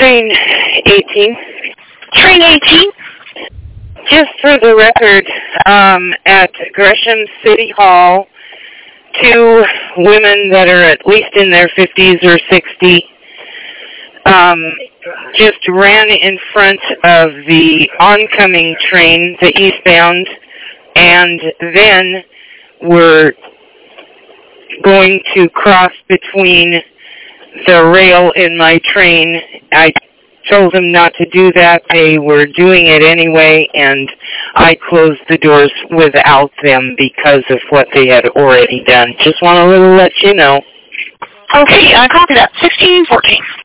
Train 18. Train 18? Just for the record, at Gresham City Hall, two women that are at least in their 50s or 60 just ran in front of the oncoming train, the eastbound, and then were going to cross between the rail in my train. I told them not to do that. They were doing it anyway, and I closed the doors without them because of what they had already done. Just want to let you know. Okay, I copy that. 1614.